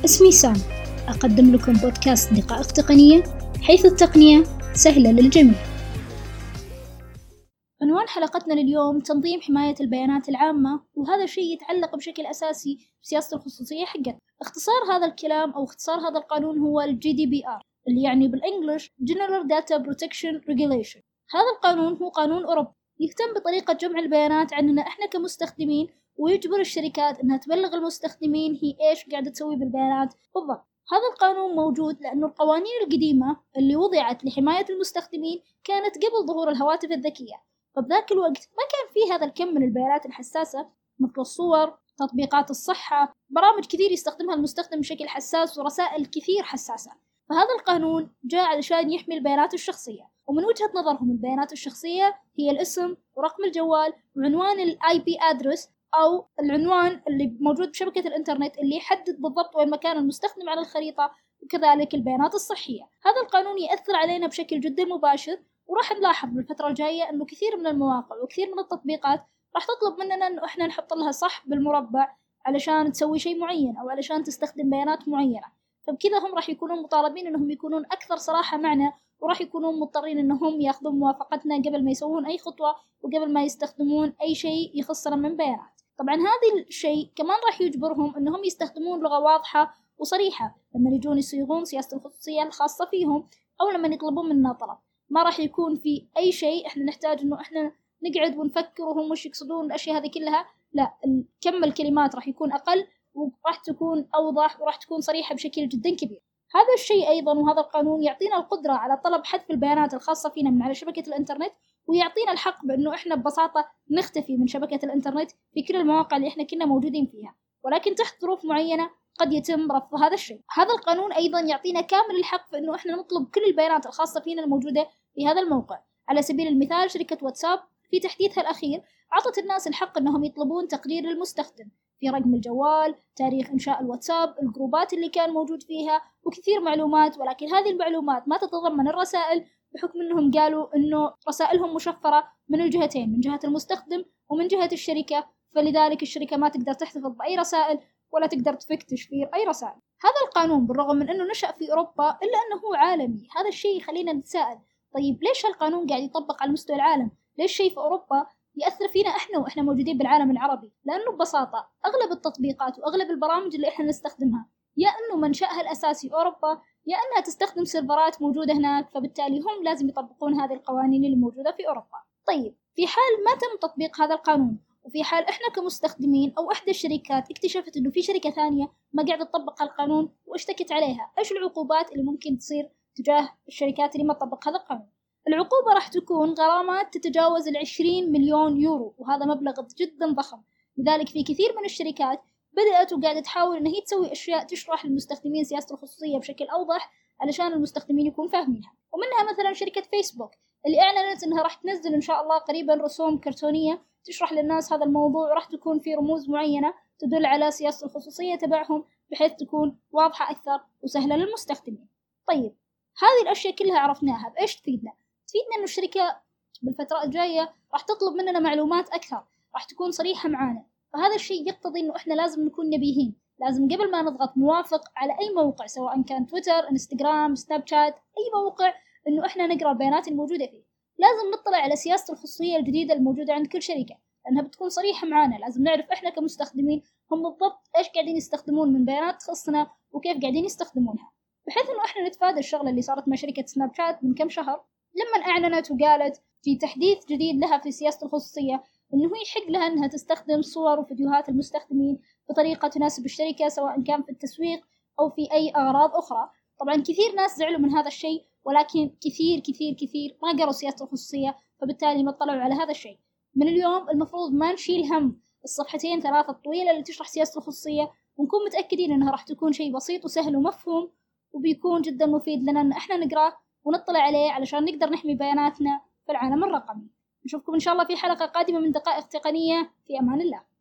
اسمي سام، أقدم لكم بودكاست دقائق تقنية، حيث التقنية سهلة للجميع. عنوان حلقتنا لليوم تنظيم حماية البيانات العامة، وهذا الشيء يتعلق بشكل أساسي بسياسة الخصوصية حقتنا. اختصار هذا الكلام أو اختصار هذا القانون هو ال GDPR، اللي يعني بالإنجليش General Data Protection Regulation. هذا القانون هو قانون أوروبي يهتم بطريقة جمع البيانات عننا إحنا كمستخدمين، ويجبر الشركات إنها تبلغ المستخدمين هي إيش قاعدة تسوي بالبيانات بالضبط. هذا القانون موجود لأنه القوانين القديمة اللي وضعت لحماية المستخدمين كانت قبل ظهور الهواتف الذكية، فبذاك الوقت ما كان فيه هذا الكم من البيانات الحساسة مثل الصور، تطبيقات الصحة، برامج كثير يستخدمها المستخدم بشكل حساس، ورسائل كثير حساسة. فهذا القانون جاء علشان يحمي البيانات الشخصية، ومن وجهة نظرهم البيانات الشخصية هي الاسم ورقم الجوال وعنوان ال IP address أو العنوان اللي موجود بشبكة الإنترنت اللي يحدد بالضبط وين مكان المستخدم على الخريطة، وكذلك البيانات الصحية. هذا القانون يأثر علينا بشكل جدا مباشر، وراح نلاحظ بالفترة الجاية أنه كثير من المواقع وكثير من التطبيقات راح تطلب مننا أنه إحنا نحط لها صح بالمربع علشان تسوي شيء معين أو علشان تستخدم بيانات معينة. فبكذا هم راح يكونون مطالبين أنهم يكونون أكثر صراحة معنا، وراح يكونون مضطرين أنهم يأخذون موافقتنا قبل ما يسوون أي خطوة وقبل ما يستخدمون أي شيء يخصنا من بيانات. طبعا هذا الشيء كمان راح يجبرهم أنهم يستخدمون لغة واضحة وصريحة لما يجون يصيغون سياسة الخصوصية الخاصة فيهم، أو لما يطلبون منا طلب. ما راح يكون في أي شيء إحنا نحتاج إنه إحنا نقعد ونفكر وهم وش يقصدون الأشياء هذه كلها، لا، كم الكلمات راح يكون أقل وراح تكون أوضح وراح تكون صريحة بشكل جدا كبير. هذا الشيء أيضا وهذا القانون يعطينا القدرة على طلب حذف البيانات الخاصة فينا من على شبكة الإنترنت، ويعطينا الحق بأنه إحنا ببساطة نختفي من شبكة الإنترنت في كل المواقع اللي إحنا كنا موجودين فيها، ولكن تحت ظروف معينة قد يتم رفض هذا الشيء. هذا القانون أيضا يعطينا كامل الحق في أنه إحنا نطلب كل البيانات الخاصة فينا الموجودة في هذا الموقع. على سبيل المثال شركة واتساب في تحديثها الأخير أعطت الناس الحق أنهم يطلبون تقرير للمستخدم في رقم الجوال، تاريخ إنشاء الواتساب، الجروبات اللي كان موجود فيها، وكثير معلومات. ولكن هذه المعلومات ما تتضمن الرسائل، بحكم أنهم قالوا أنه رسائلهم مشفرة من الجهتين، من جهة المستخدم ومن جهة الشركة، فلذلك الشركة ما تقدر تحتفظ بأي رسائل ولا تقدر تفك تشفير أي رسائل. هذا القانون بالرغم من أنه نشأ في أوروبا إلا أنه هو عالمي. هذا الشيء يخلينا نتساءل، طيب ليش هالقانون قاعد يطبق على مستوى العالم؟ ليش شيء في أوروبا يأثر فينا إحنا وإحنا موجودين بالعالم العربي؟ لأنه ببساطة أغلب التطبيقات وأغلب البرامج اللي إحنا نستخدمها يا أنه منشأها الأساسي أوروبا، يا أنها تستخدم سيرفرات موجودة هناك، فبالتالي هم لازم يطبقون هذه القوانين اللي موجودة في أوروبا. طيب في حال ما تم تطبيق هذا القانون، وفي حال إحنا كمستخدمين أو إحدى الشركات اكتشفت إنه في شركة ثانية ما قاعدة تطبق القانون واشتكت عليها، إيش العقوبات اللي ممكن تصير تجاه الشركات اللي ما تطبق هذا القانون؟ العقوبة راح تكون غرامات تتجاوز 20 مليون يورو، وهذا مبلغ جدا ضخم. لذلك في كثير من الشركات بدأت وقاعدة تحاول إن هي تسوي أشياء تشرح للمستخدمين سياسة الخصوصية بشكل أوضح علشان المستخدمين يكونوا فاهمينها. ومنها مثلا شركة فيسبوك اللي أعلنت إنها راح تنزل إن شاء الله قريبا رسوم كرتونية تشرح للناس هذا الموضوع، وراح تكون في رموز معينة تدل على سياسة الخصوصية تبعهم بحيث تكون واضحة أكثر وسهلة للمستخدمين. طيب هذه الأشياء كلها عرفناها، بإيش تفيدنا؟ تفيدنا إنه الشركة بالفترة الجاية راح تطلب مننا معلومات أكثر، راح تكون صريحة معانا. فهذا الشيء يقتضي إنه إحنا لازم نكون نبيهين، لازم قبل ما نضغط موافق على أي موقع سواء كان تويتر، إنستغرام، سناب شات، أي موقع، إنه إحنا نقرأ البيانات الموجودة فيه. لازم نطلع على سياسة الخصوصية الجديدة الموجودة عند كل شركة، لأنها بتكون صريحة معانا. لازم نعرف إحنا كمستخدمين هم بالضبط إيش قاعدين يستخدمون من بيانات تخصنا وكيف قاعدين يستخدمونها، بحيث إنه إحنا نتفادى الشغلة اللي صارت مع شركة سناب شات من كم شهر لما أعلنت وقالت في تحديث جديد لها في سياسة الخصوصية إنه يحق لها إنها تستخدم صور وفيديوهات المستخدمين بطريقة تناسب الشركة، سواء كان في التسويق أو في أي أغراض أخرى. طبعا كثير ناس زعلوا من هذا الشيء، ولكن كثير ما قروا سياسة الخصوصية، فبالتالي ما اطلعوا على هذا الشيء. من اليوم المفروض ما نشيل هم الصفحتين 3 الطويلة اللي تشرح سياسة الخصوصية، ونكون متأكدين إنها راح تكون شيء بسيط وسهل ومفهوم، وبيكون جدا مفيد لنا إن إحنا نقرأه ونطلع عليه علشان نقدر نحمي بياناتنا في العالم الرقمي. نشوفكم إن شاء الله في حلقة قادمة من دقائق تقنية. في أمان الله.